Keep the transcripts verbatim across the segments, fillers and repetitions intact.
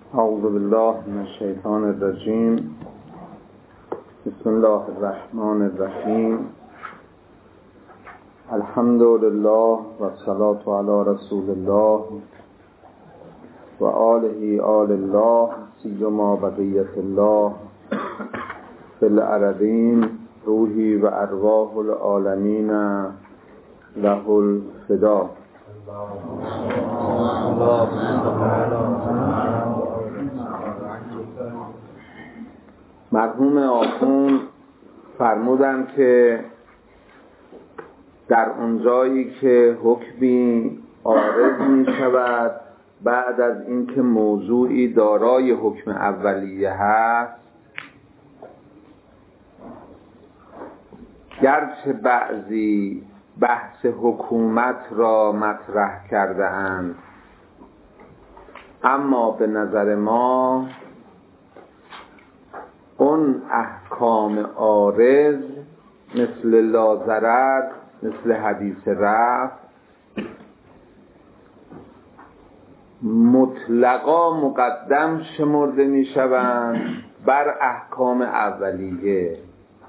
اعوذ بالله من الشیطان الرجیم. بسم الله الرحمن الرحیم. الحمد لله و الصلاة علی رسول الله و آله آل الله سیما بقیت الله فی الارضین روحی و ارواح العالمین له الفدا. مرحوم آخوند فرمودند که در اونجایی که حکمی عارض می شود بعد از اینکه موضوعی دارای حکم اولیه هست، گرچه بعضی بحث حکومت را مطرح کرده اند، اما به نظر ما اون احکام عارض مثل لا ضرر، مثل حدیث رفع، مطلقا مقدم شمرده می شوند بر احکام اولیه.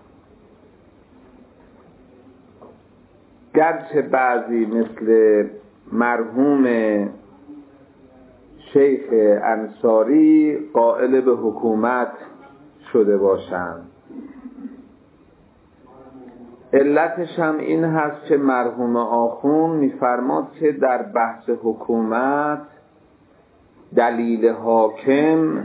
گرچه بعضی مثل مرحوم شیخ انصاری قائل به حکومت شده باشند، علتش هم این هست که مرحوم آخوند می‌فرماد که در بحث حکومت دلیل حاکم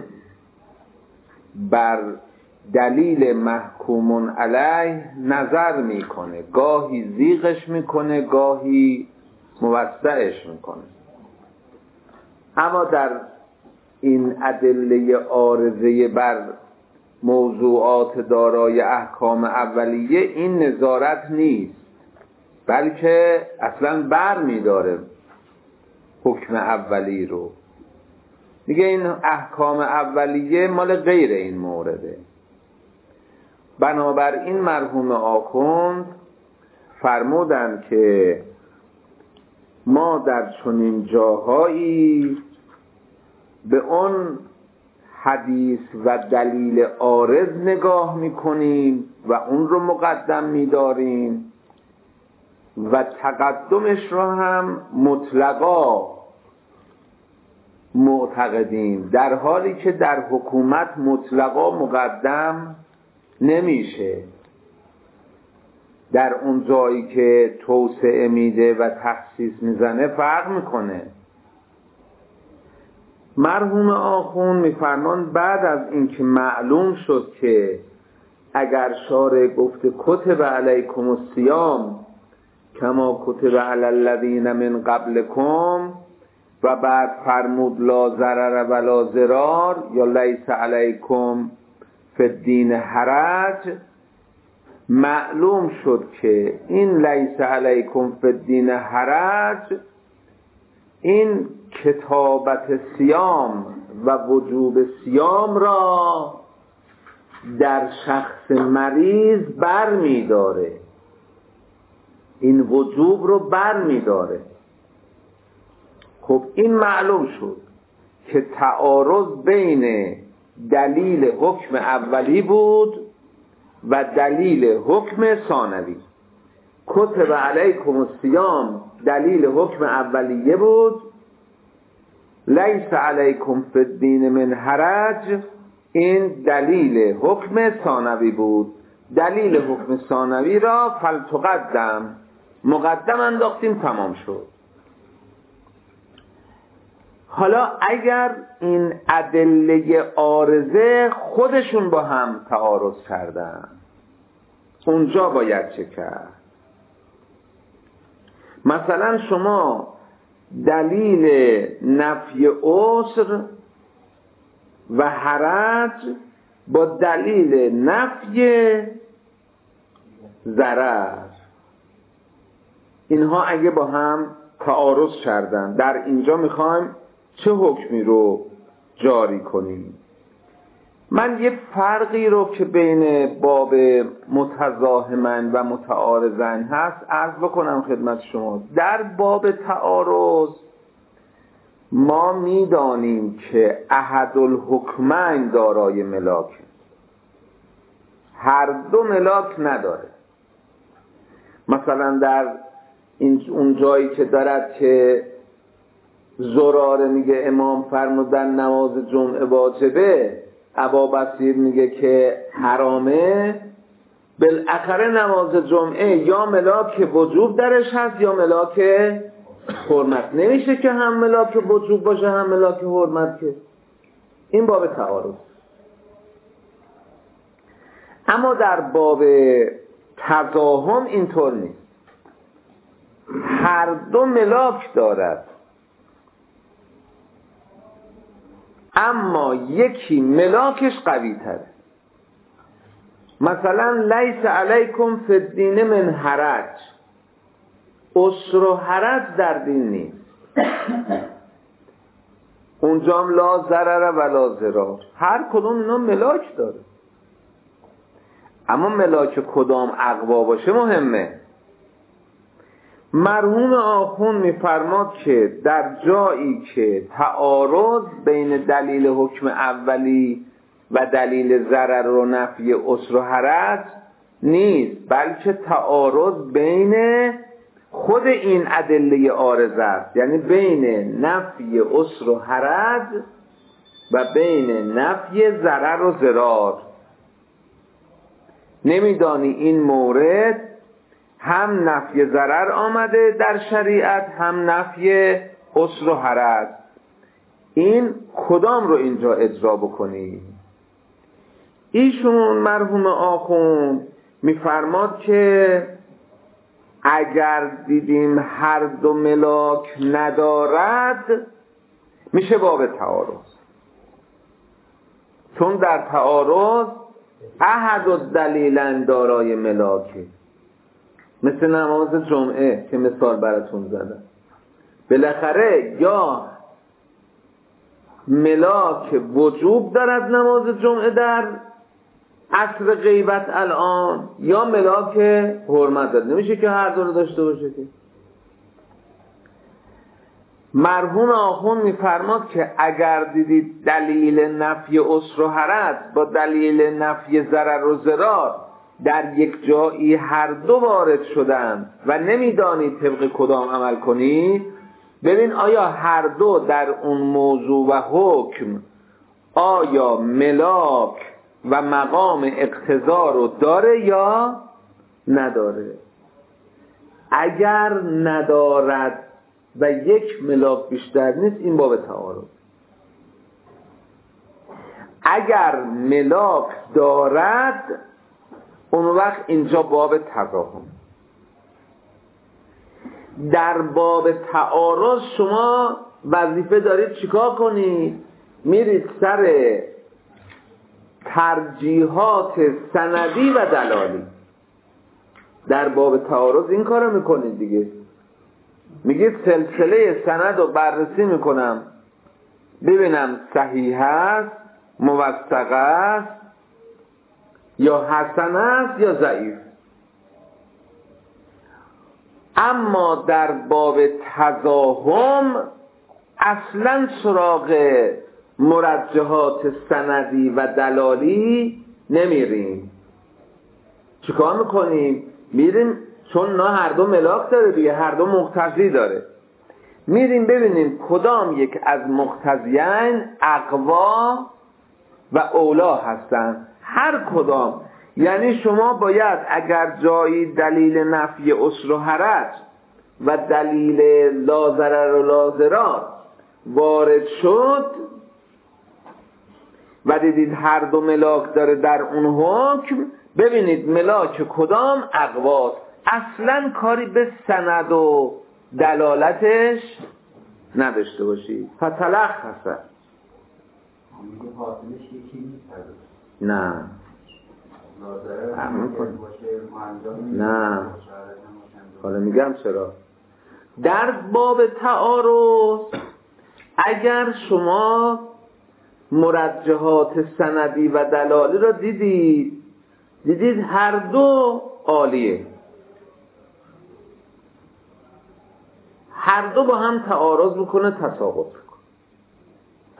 بر دلیل محکوم علیه نظر میکنه، گاهی زیغش میکنه، گاهی موسعش میکنه. اما در این ادله عارضه بر موضوعات دارای احکام اولیه این نظارت نیست، بلکه اصلا بر میداره حکم اولی رو. دیگه این احکام اولیه مال غیر این مورده. بنابراین مرحوم آخوند فرمودند که ما در چنین جاهایی به اون حدیث و دلیل عارض نگاه میکنیم و اون رو مقدم میداریم و تقدمش رو هم مطلقا معتقدیم، در حالی که در حکومت مطلقا مقدم نمیشه. در اون جایی که توسعه میده و تخصیص میزنه فرق میکنه. مرحوم آخوند میفرمان بعد از اینکه معلوم شد که اگر شارع گفته کتب علیکم الصیام کما کتب علی الذین من قبلکم و بعد فرمود لا ضرر ولا ضرار یا لیس علیکم فی الدین حرج، معلوم شد که این لیس علیکم فی الدین حرج این کتابت صیام و وجوب صیام را در شخص مریض بر می داره، این وجوب رو بر می داره. خب این معلوم شد که تعارض بین دلیل حکم اولی بود و دلیل حکم ثانوی. کتب علیکم الصیام دلیل حکم اولیه بود، لیس علیکم فی الدین من حرج این دلیل حکم ثانوی بود. دلیل حکم ثانوی را فلتقدم مقدم انداختیم، تمام شد. حالا اگر این ادله عارضه خودشون با هم تعارض کردن، اونجا باید چه کرد؟ مثلا شما دلیل نفی عسر و حرج با دلیل نفی ضرر، اینها اگه با هم تعارض کردن، در اینجا میخوایم چه حکمی رو جاری کنیم؟ من یه فرقی رو که بین باب متزاحمن و متعارضن هست عرض بکنم خدمت شما. در باب تعارض ما میدانیم که احد الحکمین دارای ملاک، هر دو ملاک نداره. مثلا در این اون جایی که دارد که زراره میگه امام فرمودن نماز جمعه واجبه، ابا بصیر میگه که حرامه، بالاخره نماز جمعه یا ملاک وجوب درش هست یا ملاک حرمت. نمیشه که هم ملاک وجوب باشه هم ملاک حرمت، که این باب تعارض. اما در باب تضاهم اینطور نیست، هر دو ملاک دارد، اما یکی ملاکش قوی تره. مثلا لیس علیکم فی الدین من حرج، عسر و حرج در دین نیست. اونجا هم لا ضرر ولا ضرار، هر کدوم اینا ملاک داره، اما ملاک کدام اقوا باشه مهمه. مرحوم آخوند میفرماد که در جایی که تعارض بین دلیل حکم اولی و دلیل ضرر و نفی عسر و حرج نیست، بلکه تعارض بین خود این ادله عارضه است، یعنی بین نفی عسر و حرج و بین نفی ضرر و ضرار. نمیدانی این مورد هم نفی ضرر آمده در شریعت هم نفی عسر و حرج، این کدام رو اینجا اجرا بکنی؟ ایشون مرحوم آخوند میفرماد که اگر دیدیم هر دو ملاک ندارد میشه باب تعارض، چون در تعارض احد الدلیلین دارای ملاکه، مثل نماز جمعه که مثال براتون زدم. بالاخره یا ملاک وجوب دارد نماز جمعه در عصر غیبت الان، یا ملاک حرمت دارد، نمیشه که هر دو رو داشته باشه که. مرحوم آخوند میفرماد که اگر دیدید دلیل نفی عسر و حرج با دلیل نفی ضرر و ضرار در یک جایی هر دو وارد شدن و نمیدانید طبق کدام عمل کنید، ببین آیا هر دو در اون موضوع و حکم آیا ملاک و مقام اقتضا رو داره یا نداره. اگر ندارد و یک ملاک بیشتر نیست، این باب تعارض. اگر ملاک دارد، اون وقت اینجا باب تضاهم. در باب تعارض شما وظیفه دارید چیکار کنید؟ میرید سر ترجیحات سندی و دلالی. در باب تعارض این کارو میکنید دیگه، میگید سلسله سند رو بررسی میکنم ببینم صحیح است، موثق است یا حسن است یا ضعیف. اما در باب تضاهم اصلا سراغ مرجحات سندی و دلالی نمیریم. چیکار میکنیم؟ میریم، چون نه هر دو ملاک داره دیگه، هر دو مقتضی داره، میریم ببینیم کدام یک از مقتضیین اقوا و اولا هستن، هر کدام. یعنی شما باید اگر جایی دلیل نفی عسر و حرج و دلیل لا ضرر و لا ضرار وارد شد و دیدید هر دو ملاک داره در اون حکم، ببینید ملاک کدام اقواست، اصلا کاری به سند و دلالتش نداشته باشید. فتلخص نه نه حالا میگم چرا. در باب تعارض اگر شما مرجحات سندی و دلالی را دیدید دیدید هر دو عالیه، هر دو با هم تعارض میکنه، تساقط میکنه.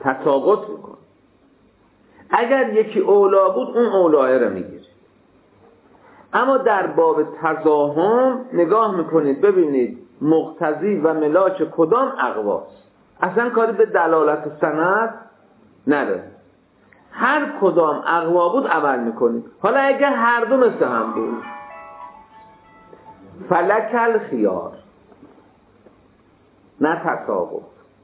تساقط میکنه. اگر یکی اولا بود اون اولاه رو میگیره. اما در باب تزاحم نگاه میکنید ببینید مقتضی و ملاک کدام اقواست، اصلا کاری به دلالت سند نداره، هر کدام اقوا بود عمل میکنید. حالا اگر هر دو مثل هم بود فلک الخیار، نه تساقط.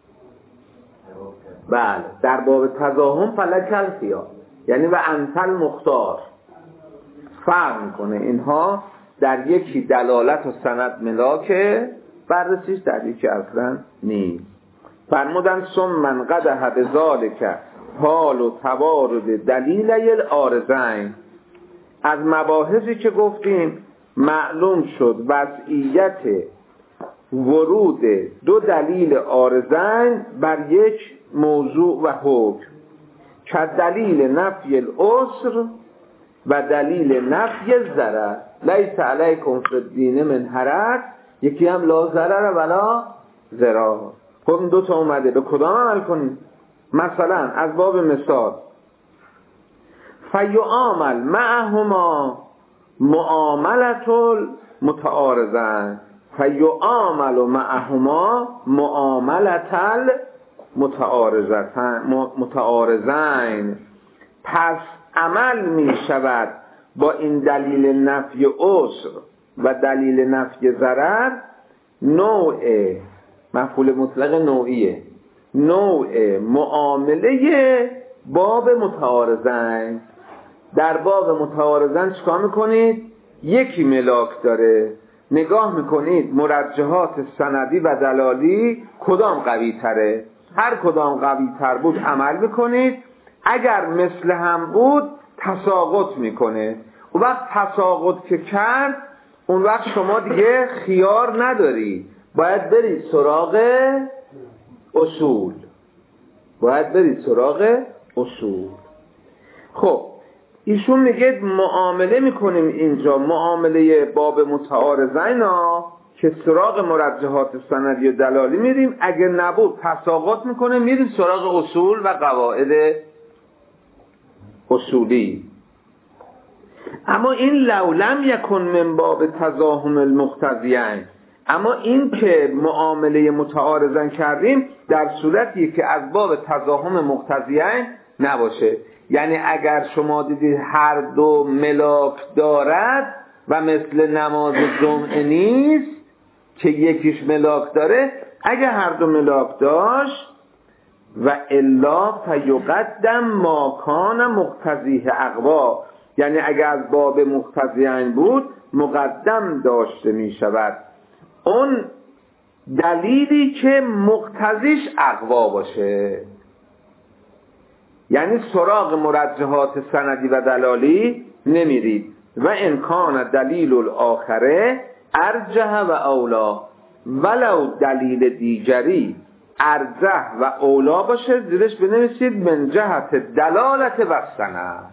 بله در باب تزاحم فلک الخیار یعنی و انت المختار، فرق میکنه. اینها در یکی دلالت و سند ملاکه بررسیش، در یکی اصلا نیست. فرمودن ثم من قدح بذالک حال و توارد دلیل العارضین. از مباحثی که گفتیم معلوم شد وضعیت ورود دو دلیل عارضین بر یک موضوع و حکم، که دلیل نفی العسر و دلیل نفی الضرر. لیس علیکم فی الدین من حرج، یکی هم لا ضرر ولا ضرار. خب این دو تا اومده، به کدام عمل کنیم؟ مثلا از باب مثال فیعامل معهما معاملت المتعارضین، فیعامل معهما معاملت المتعارضین. پس عمل می شود با این دلیل نفی عسر و دلیل نفی ضرر، نوع مفعول مطلق نوعیه، نوع معامله باب متعارضین. در باب متعارضین چیکار میکنید؟ یکی ملاک داره، نگاه میکنید مرجحات سندی و دلالی کدام قوی تره، هر کدام قوی تر بود عمل میکنید. اگر مثل هم بود تساقط میکنه. اون وقت تساقط که کرد اون وقت شما دیگه خیار نداری، باید برید سراغ اصول، باید برید سراغ اصول. خب ایشون میگه معامله میکنیم اینجا، معامله باب متعارضین ها که سراغ مرجحات سندی و دلالی میریم، اگه نبود تساقط میکنه، میریم سراغ اصول و قواعد اصولی. اما این لولم یکن من باب تزاحم المقتضیین، اما این که معامله متعارضین کردیم در صورتی که از باب تزاحم مقتضیین نباشه. یعنی اگر شما دیدید هر دو ملاک دارد و مثل نماز جمعه نیست که یکیش ملاک داره، اگر هر دو ملاک داشت و الا فیقدم ما کان مقتضیه اقوا، یعنی اگر از باب مقتضیین بود مقدم داشته می شود اون دلیلی که مقتضیش اقوا باشه. یعنی سراغ مرجحات سندی و دلالی نمیرید. و امکان دلیل الاخره ارجح و اولا، ولو دلیل دیگری ارجح و اولا باشه زیرش بنویسید من جهت دلالت و سند،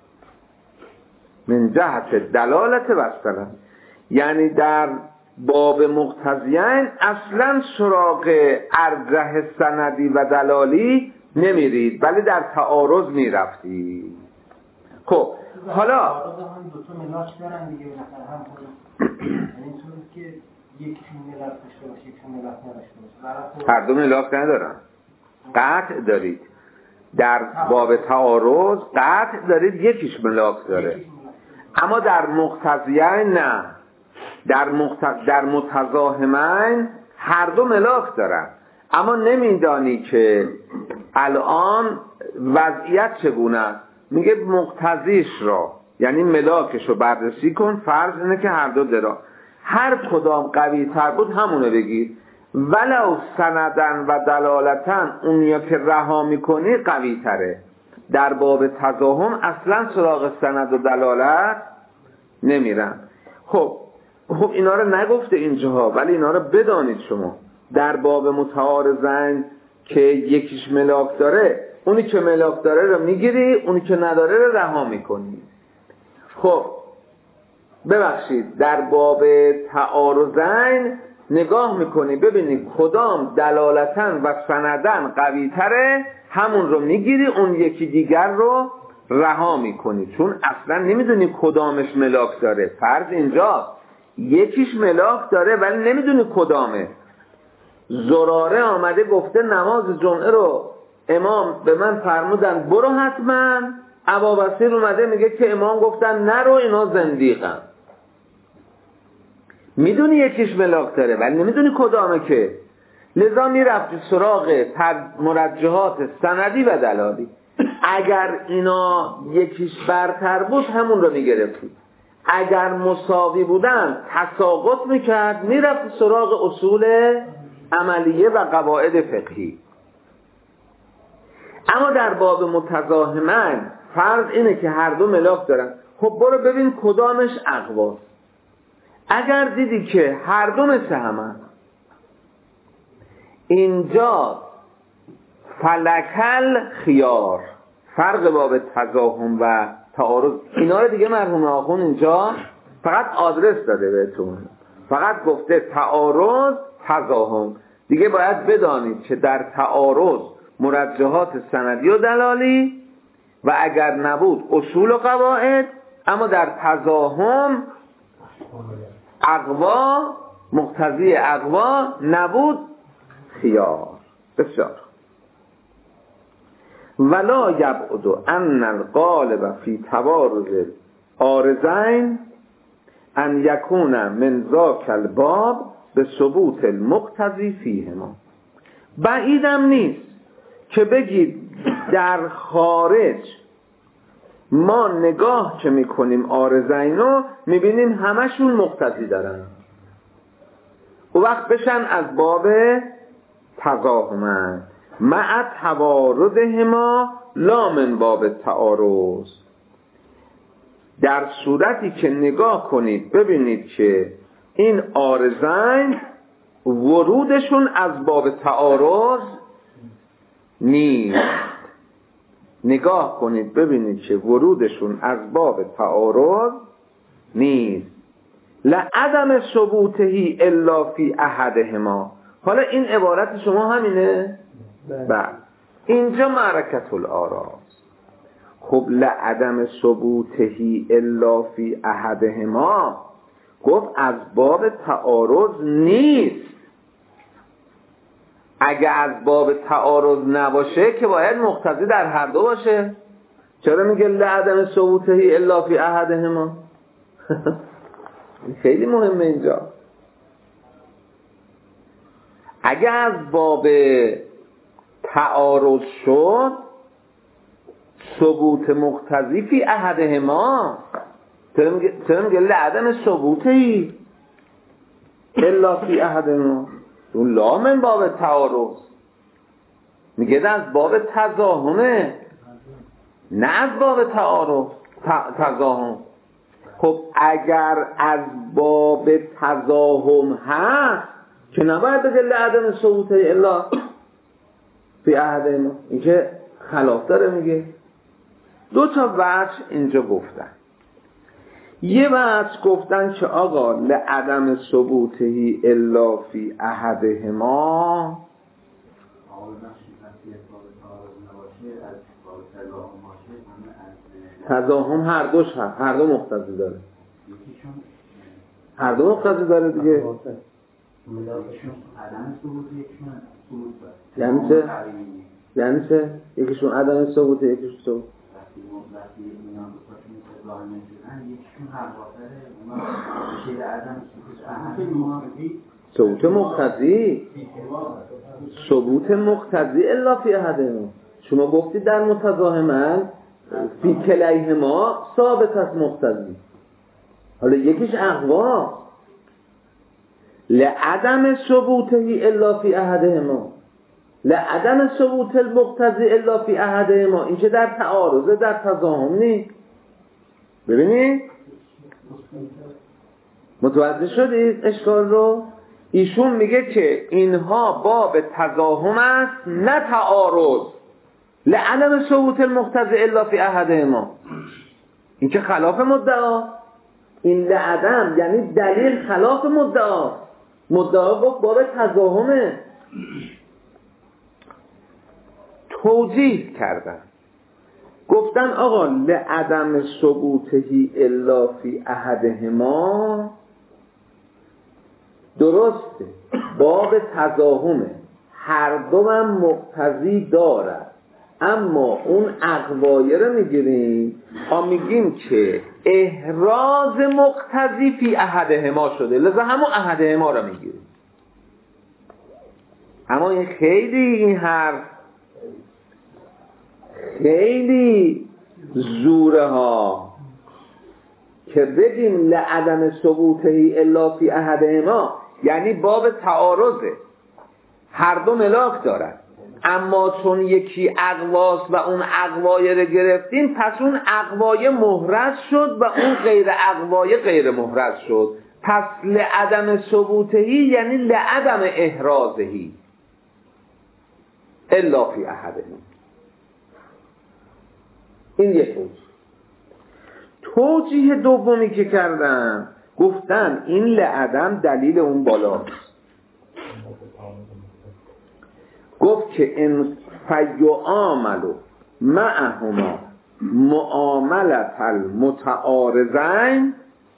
من جهت دلالت و سند. یعنی در باب مقتضیین اصلا سراغ ارجح سندی و دلالی نمیرید، ولی در تعارض میرفتید. خب حالا هم دو تا ملاک دارن دیگه، بالاخره هم یعنی اینطوری که یکیشون ملاک داشته باشه یکیشون ملاک نداشته باشه، هر دو ملاک ندارن. قطع دارید در باب تعارض، قطع دارید یکیش ملاک داره، اما در مقتضیین نه. در مقت... در متزاحمین هر دو ملاک دارن، اما نمیدانی که الان وضعیت چگونه است. میگه مقتضیش را یعنی ملاکش رو بررسی کن، فرض اینه که هر دو درا، هر کدام قوی تر بود همونو بگیر، ولو سندن و دلالتن اونیا که رها میکنی قوی تره. در باب تزاحم اصلا سراغ سند و دلالت نمیرن. خب خب اینا رو نگفته اینجاها، ولی اینا رو بدانید شما. در باب متعارضین که یکیش ملاک داره، اونی که ملاک داره رو میگیری، اونی که نداره رو رها میکنی. خب ببخشید در باب تعارضین نگاه میکنی ببینی کدام دلالتاً و سنداً قوی تره، همون رو میگیری، اون یکی دیگر رو رها میکنی، چون اصلا نمیدونی کدامش ملاک داره. فرض اینجا یکیش ملاک داره ولی نمیدونی کدامه. زراره آمده گفته نماز جمعه رو امام به من فرمودن برو حتما، ابابصیر اومده میگه که امام گفتن نرو، اینا زندیقن. میدونی یکیش ملاک داره ولی نمیدونی کدامه، که لذا میرفتی سراغ مرجحات سندی و دلالی. اگر اینا یکیش برتر بود همون رو میگرفتی، اگر مساوی بودن تساقط میکرد، میرفتی سراغ اصول عملیه و قواعد فقهی. اما در باب متزاحمن فرض اینه که هر دو ملاک دارن، خب برو ببین کدامش اقواست. اگر دیدی که هر دو مثل همن، اینجا فلکل خیار، فرق باب تزاحم و تعارض اینا رو دیگه مرحوم آخون اینجا فقط آدرس داده بهتون، فقط گفته تعارض تزاحم. دیگه باید بدانید که در تعارض مرجحات سندی و دلالی و اگر نبود اصول و قواعد، اما در تزاحم اقوا، مقتضی اقوا نبود خیار. بسیار. ولا یبعد ان الغالب فی توارض عارضین ان یکون من ذاک الباب به ثبوت المقتضی فیهما. بعیدم نیست که بگید در خارج ما نگاه که میکنیم عارضین رو میبینیم همشون مقتضی دارن، و وقت بشن از باب تزاحمن مع توارضهما لا من باب تعارض. در صورتی که نگاه کنید ببینید که این عارضین ورودشون از باب تعارض نیست. نگاه کنید ببینید که ورودشون از باب تعارض نیست. لعدم ثبوتهی الا فی احدهما. حالا این عبارت شما همینه؟ بله. اینجا معرکت الاراست. خب لعدم ثبوتهی الا فی احدهما گفت از باب تعارض نیست. اگه از باب تعارض نباشه که باید مقتضی در هر دو باشه. چرا میگه لعدم ثبوتهی الا فی احدهما؟ خیلی مهمه اینجا. اگه از باب تعارض شد ثبوت مقتضی فی احدهما، چرا میگه لعدم ثبوتهی الا فی احدهما؟ اون لا من باب تعارض، میگه از باب تزاحمه نه از باب تعارض تزاحم. خب اگر از باب تزاحم هست که نباید بگه لعدم ثبوتهی الا فی احدهما، این که خلاف داره. میگه دو تا وجه اینجا گفتن. یه وجه گفتن که آقا لعدم ثبوتهی الا فی احدهما تزاحم هر دوش هست، هر دو مقتضی داره، هر دو مقتضی داره دیگه. یعنی چه؟ یعنی چه؟ یکیشون عدم ثبوته یکیشون ثبوت. ثبوت مقتضی ثبوت مقتضی الا فی احدهما. شما گفتید در متزاحمن فی کلیهما ثابت است مقتضی، حالا یکیش اقوا. لعدم ثبوتهی الا فی احدهما، لعدم ثبوت المقتضی الا فی احدهما، این که در تعارض در تزاحم نیست. ببینید متوجه شدید اشکال رو؟ ایشون میگه که اینها باب تزاحم است نه تعارض. لعدم ثبوت المقتضی الا فی احدهما، این که خلاف مدعا. این لعدم یعنی دلیل خلاف مدعا، مدعا گفت باب تضاهمه. توجیه کردن گفتن آقا لعدم ثبوتهی الا فی احدهما، درسته باب تضاهمه، هر دو هم مقتضی دارد، اما اون اقوایه رو میگیریم آ میگیم که احراز مقتضی فی احدهما شده، لذا همون احدهما رو میگیریم. اما این خیلی این حرف خیلی زوره ها که بگیم لعدم ثبوتهی الا فی احدهما، یعنی باب تعارضه، هر دو ملاک دارد، اما چون یکی اقواست و اون اقوایه رو گرفتیم پس اون اقوایه محرز شد و اون غیر اقوایه غیر محرز شد. پس لعدم ثبوتهی یعنی لعدم احرازهی الا فی احدهما. این یک توجیه. توجیه دومی که کردن گفتن این لعدم دلیل اون بالاست. گفت که ان فیعاملوا معهما معاملة المتعارضین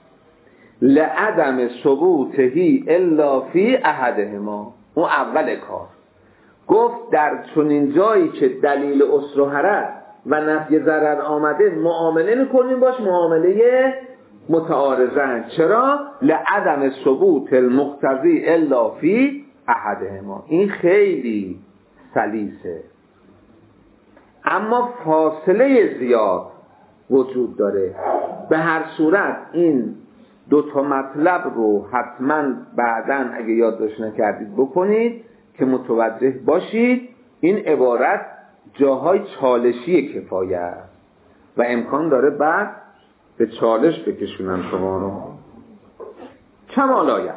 لعدم ثبوتهی الا فی احدهما. اون اول کار گفت در چنین جایی که دلیل اسر و حرج و نفی ضرر آمده معامله میکنیم باش معامله متعارضین. چرا؟ لعدم ثبوت المقتضی الا فی احدهما. این خیلی سلیسه، اما فاصله زیاد وجود داره. به هر صورت این دو تا مطلب رو حتما بعداً اگه یادداشت نکردید بکنید که متوجه باشید این عبارت جاهای چالشی کفایه و امکان داره بعد به چالش بکشونن شما رو. کمال آید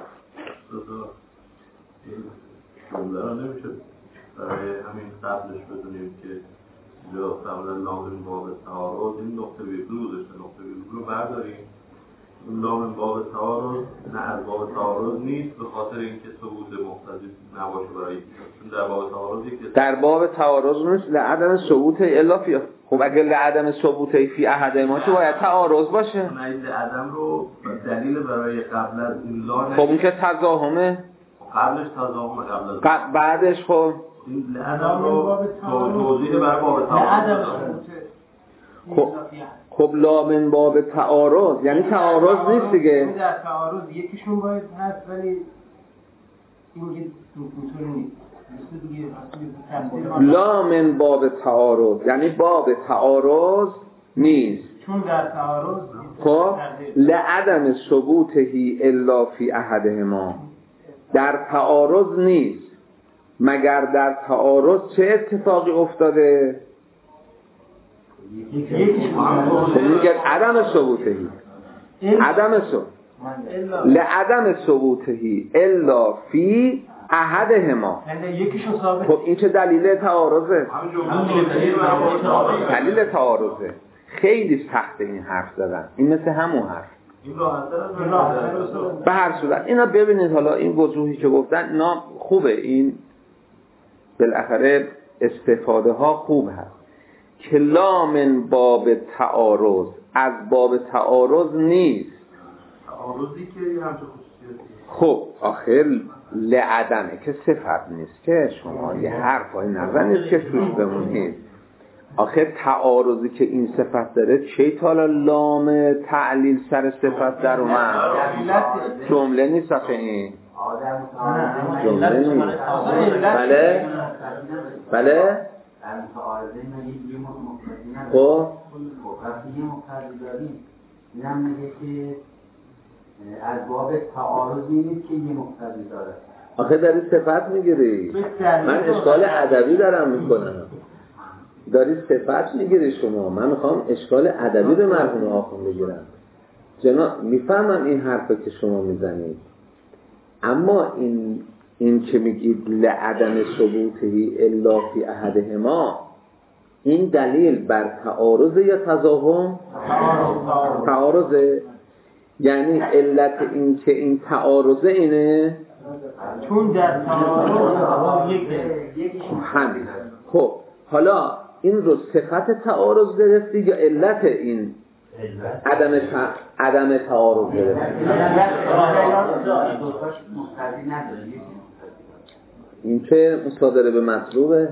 شمدرا نمیشه برای همین قبلش بدونیم که جا قبل لامن باب تعارض این نقطه ویرگول داشته، نقطه ویرگول رو برداریم. اون لامن باب تعارض نه از باب تعارض نیست، به خاطر اینکه ثبوت مقتضی نباشه برای چون در باب تعارض یک در باب تعارض نیست لعدم ثبوت الا فی. خب اگه لعدم ثبوت فی احدهما چه باید تعارض باشه؟ نه لعدم رو دلیل برای قبل از این لا. خب این که تضاهمه، قبلش تضاهم قبل از ق... بعدش خب این لعدم رو توضیح برای باب تعارض. خب خب لامن باب تعارض یعنی تعارض نیست دیگه. در تعارض یکیشون باید هست ولی این که اینطوری نیست. لامن باب تعارض یعنی باب تعارض نیست، چون در تعارض خب لعدم ثبوتهی الا فی احدهما در تعارض نیست، مگر در تعارض چه اتفاقی افتاده؟ خب میگه عدم ثبوتهی عدم ثبوت لعدم ثبوتهی الا فی احدهما. خب این چه دلیل تعارضه؟ دلیل تعارضه. خیلی سخته این حرف زدن، این مثل همون حرف. به هر صورت اینا ببینید، حالا این وجوهی که گفتن اینا خوبه، این بالاخره استفاده ها خوب هست. کلام باب تعارض از باب تعارض نیست. تعارضی که همچه خصوصیتی. خب آخر لعدمه که صفت نیست که شما یه حرفای نزنید که توش بمونید. آخر تعارضی که این صفت داره چه تا لام تعلیل سر صفت در اومد؟ جمله نیست آخه این جمله نیست. بله بله خب اینم میگه که از باب تعارض نیست که یه مقتضی داره. آخه داری صفت میگیری، من اشکال ادبی دارم میکنم. داری صفت میگیری شما، من میخوام اشکال ادبی به مرحوم آخوند بگیرم. جناب میفهمم این حرفی که شما میزنید، اما این این که میگید لعدم ثبوتهی الا فی احدهما، این دلیل بر تعارض یا تضاهم؟ تعارض. یعنی علت این که این تعارض اینه چون در تعارض یک همین. خب حالا این رو صفت تعارض گرفتی یا علت این عدم ت... عدم تعارض گرفتی؟ این که مصادره به مطلوبه.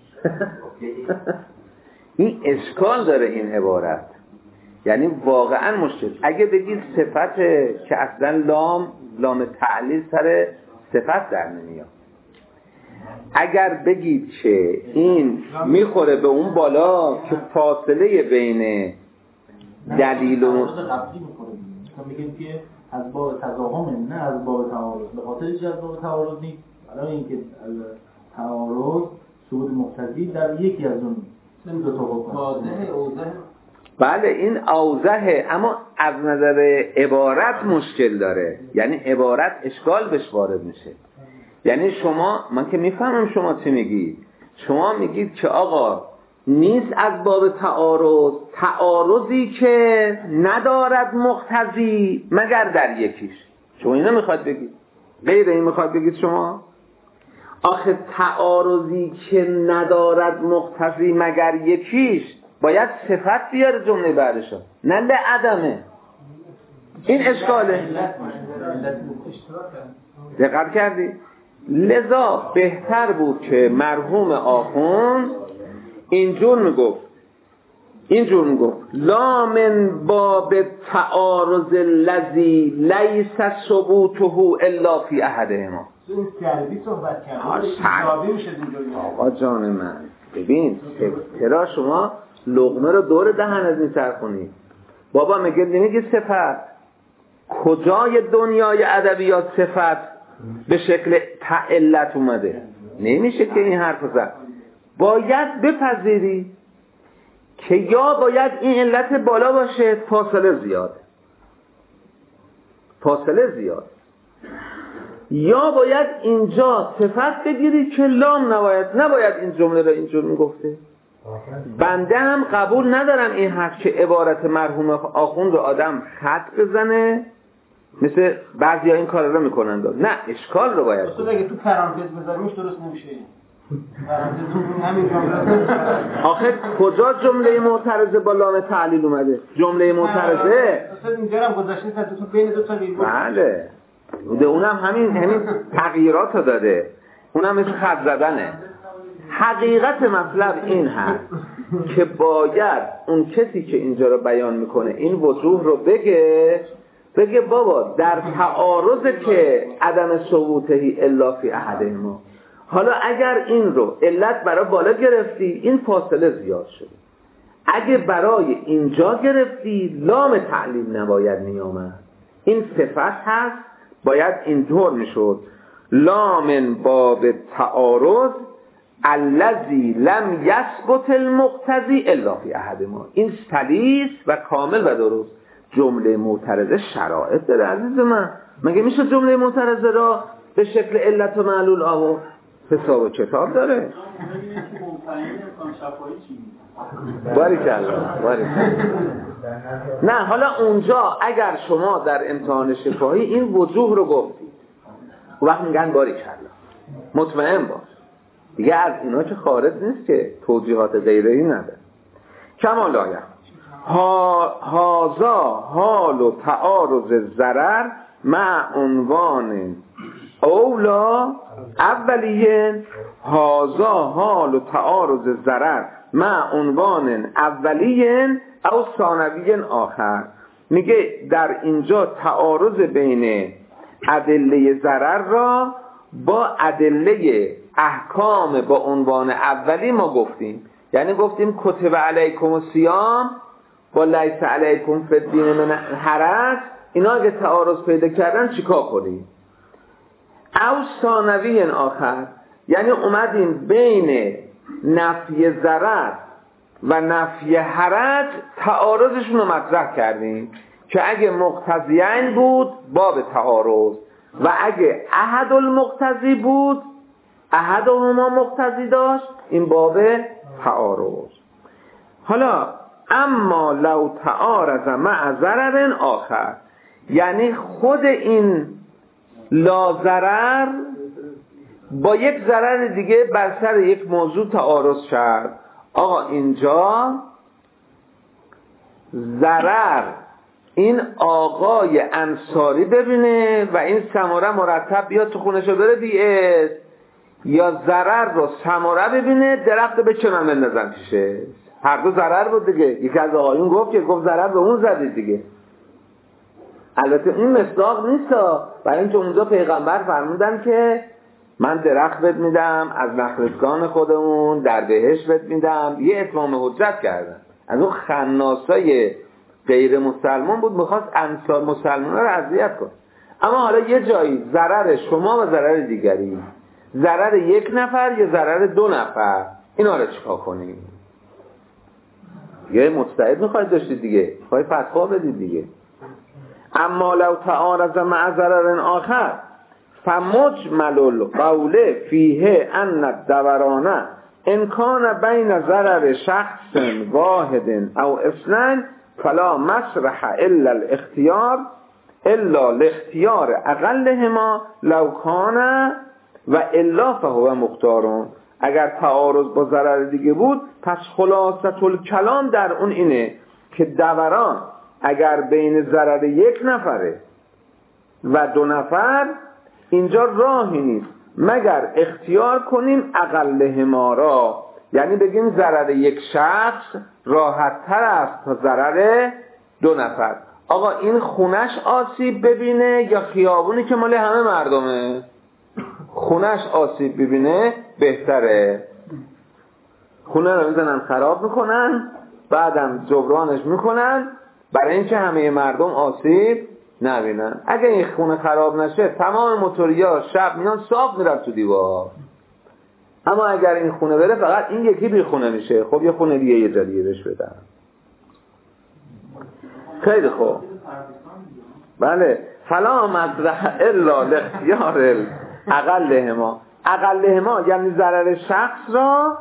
این اشکال داره این عبارت، یعنی واقعا مشکل. اگه بگید صفت که اصلا لام لام تعلیل سر صفت در نمیاد، اگر بگید که این میخوره به اون بالا که فاصله بین دلیل و قبلی میخوره، میگیم که از باب تضاهم نه از باب تعارض، به خاطر اینکه از باب تعارض نیست. الان اینکه تعارض ثبوت مقتضی در یکی از اون دو تا حکم. بله این اوضحه، اما از نظر عبارت مشکل داره، یعنی عبارت اشکال بهش وارد میشه. یعنی شما، من که میفهمم شما چی میگید، شما میگید که آقا نیست از باب تعارض، تعارضی که ندارد مقتضی مگر در یکیش. شما اینو میخواد بگید، غیر این میخواد بگید شما؟ آخه تعارضی که ندارد مقتضی مگر یکیش باید صفت بیاره جمله بعدش، نه لعدمه. این اشکاله. دقت کردی؟ لذا بهتر بود که مرحوم آخوند اینجور میگفت اینجور میگفت لا من باب تعارض الذی لیس ثبوته الا فی احدهما. این سلبی صحبت کرد. مساوی میشه اینجوری. آقا جان من ببین چرا شما لقمه رو دور دهن از این سر کنید؟ بابا میگه نمیگه صفت. کجای دنیای ادبیات صفت به شکل علت اومده؟ نمیشه که این حرف زد. باید بپذیری که یا باید این علت بالا باشه فاصله زیاد فاصله زیاد یا باید اینجا صفت بگیری که لام نباید نباید این جمله را اینجور میگفته. بنده هم قبول ندارم این حرف که عبارت مرحوم آخوند رو آدم خط بزنه، مثل بعضی ها این کار رو میکنن دار. نه، اشکال رو باید اصلا اگه تو پرانتز بذاریمش درست نمیشه. پرانتز همین جمله آخه کجا جمله معترضه با لام تعلیل اومده؟ جمله معترضه اصلا اینجا هم گذاشته تا تو بین دو تا ویرگول. بله ده اونم همین همین تغییرات رو داده، اونم مثل خط زدنه. حقیقت مطلب این هست که باید اون کسی که اینجا رو بیان میکنه این وضوح رو بگه بگه بابا در تعارض که عدم ثبوته الا فی احدهما. حالا اگر این رو علت برای بالا گرفتی این فاصله زیاد شده، اگه برای اینجا گرفتی لام تعلیل نباید نیامد، این صفت هست، باید اینطور میشد لام باب تعارض الذی لم یثبت المقتضی الا فی احدهما. این سلیس و کامل و درست. جمله معترضه شرایط داره عزیز من. مگه میشه جمله معترضه را به شکل علت و معلول آورد؟ حساب و کتاب داره. باریکالله باریکالله. نه حالا اونجا اگر شما در امتحان شفاهی این وجوه رو گفتی وقت میگن باریکالله مطمئن باش دیگه از اینا که خارج نیست که توجیهات غیره‌ای نداره. کما لایه هازا حال و تعارض ضرر مع عنوان اولا اولیه هازا حال و تعارض ضرر مع عنوان اولیه او ثانوی آخر. میگه در اینجا تعارض بین ادله ضرر را با ادله احکام با عنوان اولی ما گفتیم، یعنی گفتیم کتب علیکم الصیام با لیس علیکم فی الدین من حرج، اینا اگه تعارض پیدا کردن چیکار کنیم؟ او ثانوی آخر، یعنی اومدیم بین نفی ضرر و نفی حرج تعارضشون رو مطرح کردیم که اگه مقتضیین بود باب تعارض و اگه احد المقتضی بود احد هما مقتضی داشت این باب تعارض. حالا اما لو تعارض مع ضرر آخر، یعنی خود این لا ضرر با یک ضرر دیگه بر سر یک موضوع تعارض کرد. آقا اینجا ضرر این آقای انصاری ببینه و این ثمره مرتب بیاد تو خونشو بره بیعت، یا ضرر رو ثمره ببینه درخت به چنان بندازن پیشه. هر دو ضرر بود دیگه. یکی از آقایون گفت که گفت ضرر به اون زدید دیگه. البته این مصداق نیست، برای اینکه اونجا پیغمبر فرمودن که من درخت بد میدم از نخلستان خودمون در بهشت بد میدم، یه اتمام حجت کردن. از اون خناسای غیر مسلمان بود میخواست انصار مسلمان رو اذیت کنه. اما حالا یه جایی ضرر شما و ضرر دیگری، ضرر یک نفر یا ضرر دو نفر، اینا رو چیکار کنیم؟ یه مجتهد میخواید داشتید دیگه، میخواید فتوا بدید دیگه. اما لو تعارض مع ضرر آخر فمجمل القول فیه ان الدوران ان کان بین ضرر شخص واحد او اثنين فلا مسرح الا الاختیار الا الاختیار اقلهما لو کان و الا فهو مختارون. اگر تعارض با ضرر دیگه بود پس خلاصه الکلام در اون اینه که دوران اگر بین ضرر یک نفره و دو نفر اینجا راهی نیست مگر اختیار کنیم اقلهما را، یعنی بگیم ضرر یک شخص راحت تر است تا ضرر دو نفر. آقا این خونش آسیب ببینه یا خیابونی که مال همه مردمه؟ خونش آسیب ببینه بهتره. خونه رو میزنن خراب میکنن بعدم جبرانش میکنن برای اینکه همه مردم آسیب نبینن. اگه این خونه خراب نشه تمام موتوریا شب میان صاف میرن تو دیوار. اما اگر این خونه بره فقط این یکی بی خونه میشه. خب یه خونه دیگه یه جا دیگه بهش بدن. خیلی خوب. بله فلا مصلح الا لاختیار اقلهما. اقلهما یعنی ضرر شخص را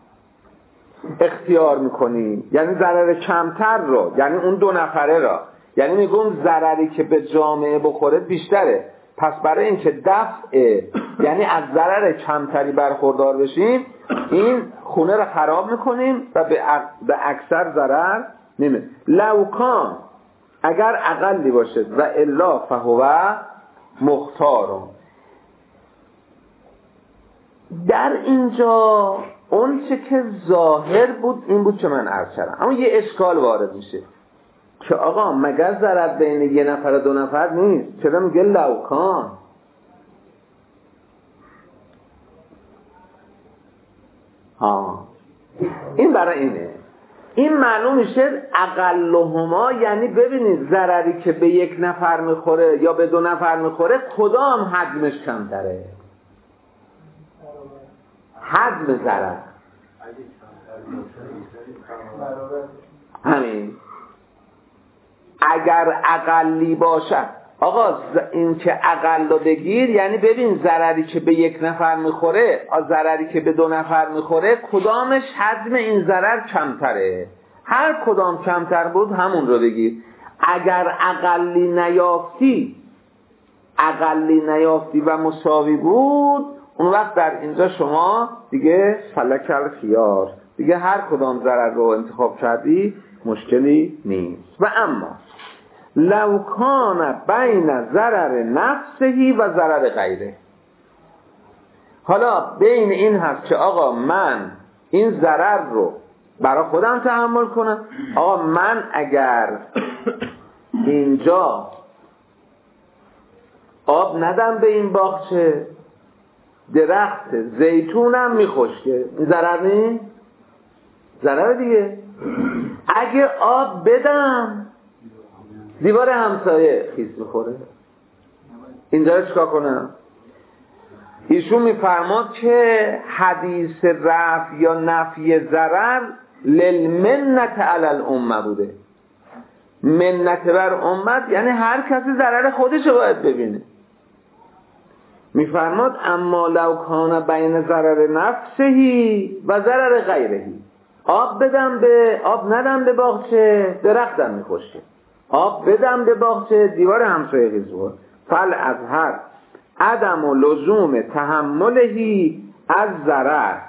اختیار میکنی، یعنی ضرر کمتر رو، یعنی اون دو نفره را، یعنی میگم ضرری که به جامعه بخوره بیشتره. پس برای اینکه دفع یعنی از ضرر کمتری برخوردار بشیم این خونه رو خراب میکنیم و به, به اکثر ضرر نمیره. لوکان اگر اقلی باشد و الا فهو مختار. در اینجا اون چه که ظاهر بود این بود که من عرض کردم، اما یه اشکال وارد میشه که آقا مگر ضرر بین یه نفر و دو نفر نیست؟ چرا میگه لوکان؟ ها این برای اینه. این معلوم میشه اقلهما، یعنی ببینید ضرری که به یک نفر میخوره یا به دو نفر میخوره کدام حجمش کمتره؟ حجم ضرر همین. اگر اقلی باشد آقا این که اقل رو بگیر یعنی ببین ضرری که به یک نفر میخوره ضرری که به دو نفر میخوره کدامش حجم این ضرر کمتره. هر کدام کمتر بود همون رو بگیر. اگر اقلی نیافتی اقلی نیافتی و مساوی بود اون وقت در اینجا شما دیگه فلک الخیار، دیگه هر کدام ضرر رو انتخاب کردی مشکلی نیست. و اما لو کان بین ضرر نفسهی و ضرر غیره، حالا بین این هست که آقا من این ضرر رو برای خودم تحمل کنم. آقا من اگر اینجا آب ندم به این باغچه درخت زیتونم میخشکه، این ضرر نیست؟ ضرر دیگه. اگه آب بدم دیوار همسایه خیس میخوره، اینجا رو چیکار کنم؟ ایشون میفرماد که حدیث رفع یا نفی ضرر للمنت علی الامه بوده. منت بر امت یعنی هر کسی ضرر خودش رو باید ببینه. میفرماد اما لو کان بین ضرر نفسهی و ضرر غیرهی، آب بدم به آب ندم به باغچه درختم میخوشه، آب بدم به باغچه دیوار همسایه خیس میخوره. فل از هر عدم و لزوم تحملهی از ضرر.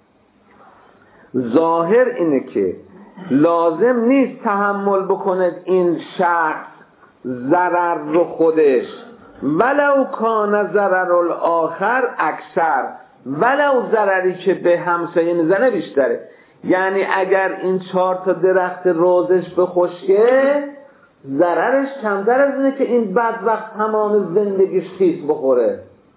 ظاهر اینه که لازم نیست تحمل بکند این شخص ضرر رو خودش، ولو کان ضرر الاخر اکثر، ولو ضرری که به همسایه میزنه بیشتره. یعنی اگر این چهار تا درخت روزش به خشکه، ضررش کمتر از اینه که این بدبخت تمام زندگیش خیس بخوره.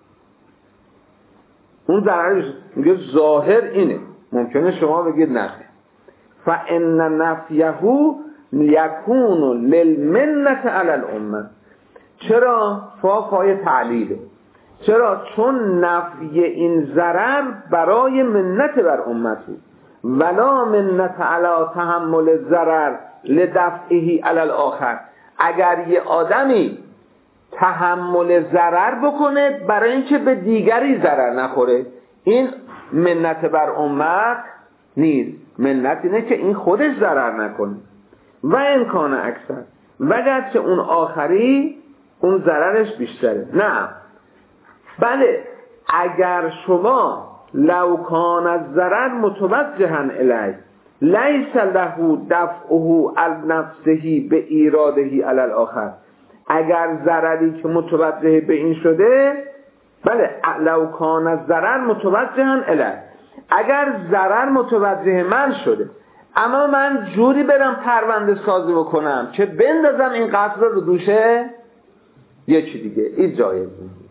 اون ضررش میگه ظاهر اینه. ممکنه شما بگید نه، فان نفیه یکون للمنة علی الامه. چرا؟ فافای تعلیله. چرا؟ چون نفی این ضرر برای منت بر امته، ولا منت علی تحمل ضرر لدفعه علی الاخر. اگر یه آدمی تحمل ضرر بکنه برای اینکه به دیگری ضرر نخوره، این منت بر امت نیست. منت اینه که این خودش ضرر نکنه. و امکان اکثر، وگرچه اون آخری اون ضررش بیشتره. نه، بله، اگر شما لو کان الضرر متوجها الیه لیس له دفعه عن نفسه به ایرادهی علی الاخر. اگر ضرری که متوجه به این شده، بله، لو کان الضرر متوجها الیه، اگر ضرر متوجه من شده اما من جوری برم پرونده سازی بکنم که بندازم این قتل رو دوشه یکی دیگه، این جایز نیست.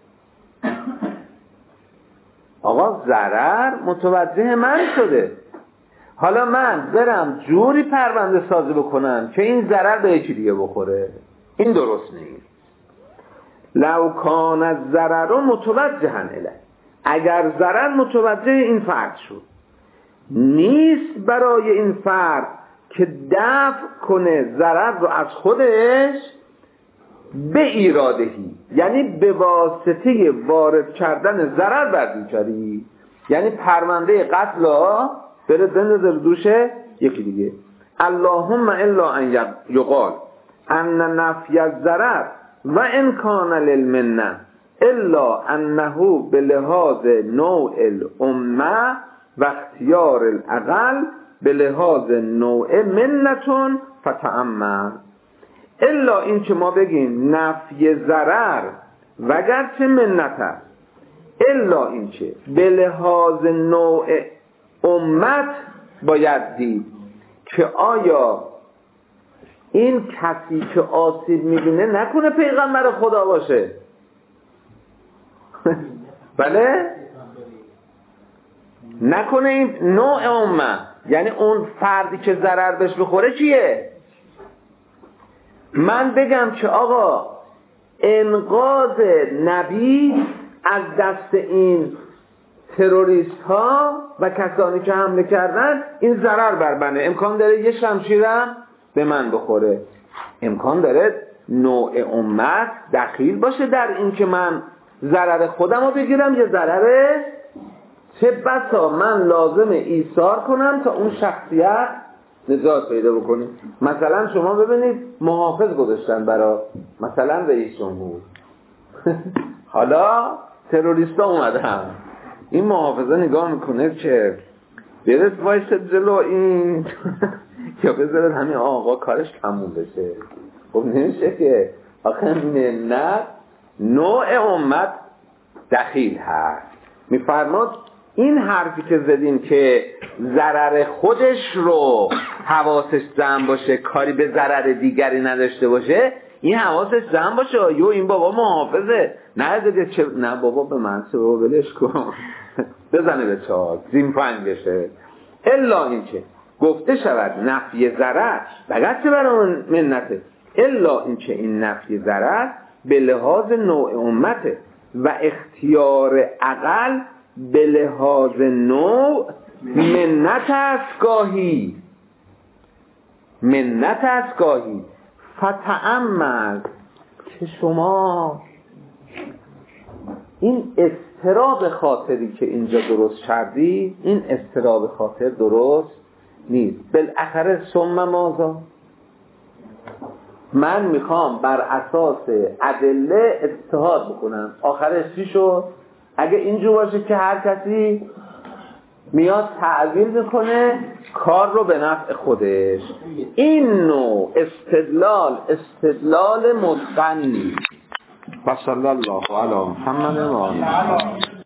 آقا ضرر متوجه من شده، حالا من برم جوری پرونده سازی بکنم که این ضرر به یکی دیگه بخوره، این درست نیست. لو کان الضرر متوجها الیه، اگر ضرر متوجه این فرد شد، نیست برای این فرد که دفع کنه ضرر رو از خودش به ایرادهی، یعنی به واسطه وارد کردن ضرر بر دیگری، یعنی پرونده قتل ها بره بندازه دوشه یکی دیگه. اللهم الا ان یقال ان نفی الضرر و ان کان للمنه الا انه به لحاظ نوع الامه و اختیار الاقل به لحاظ نوع منتون فتأمل. الا این که ما بگیم نفی ضرر وگرچه منت است، الا این که به لحاظ نوع امت باید دید که آیا این کسی که آسیب میبینه نکنه پیغمبر خدا باشه. بله؟ نکنه این نوع امت، یعنی اون فردی که ضرر بهش بخوره چیه؟ من بگم که آقا انقاذ نبی از دست این تروریست ها و کسانی که حمله کردن این ضرر بر منه، امکان داره یه شمشیرم به من بخوره، امکان داره نوع امت دخیل باشه در این که من ضرر خودم رو بگیرم یه ضرر چه بسا من لازم ایثار کنم تا اون شخصیت نجات پیدا بکنه. مثلا شما ببینید محافظ گذاشتن برای مثلا رئیس جمهور حالا تروریستا اومدن، این محافظه نگاه میکنه که برد وایسد جلو این یا بذارد همین آقا کارش تموم بشه. خب نمیشه که آخه منت نوع امت دخیل هست. میفرماد این حرفی که زدیم که ضرر خودش رو حواسش جمع باشه، کاری به ضرر دیگری نداشته باشه، این حواسش جمع باشه. یو این بابا محافظه، نه دیگه چه، نه بابا به من چه، بابا بلش کن بزنه به چهار زین پنج بشه. الا این که گفته شود نفی ضرر بگرچه برای منته، الا این که این نفی ضرر به لحاظ نوع امته و اختیار اقل به لحاظ نوع منت است گاهی، منت است گاهی. فتأمل که شما این اضطراب خاطری که اینجا درست کردی، این اضطراب خاطر درست نیست. بالاخره ثم ماذا؟ من میخوام بر اساس ادله اجتهاد بکنم. آخرش چی شد؟ اگه اینجور باشه که هر کسی میاد تعویل میکنه کار رو به نفع خودش، این نوع استدلال استدلال متقن نیست. و صلی الله علی محمد و آله.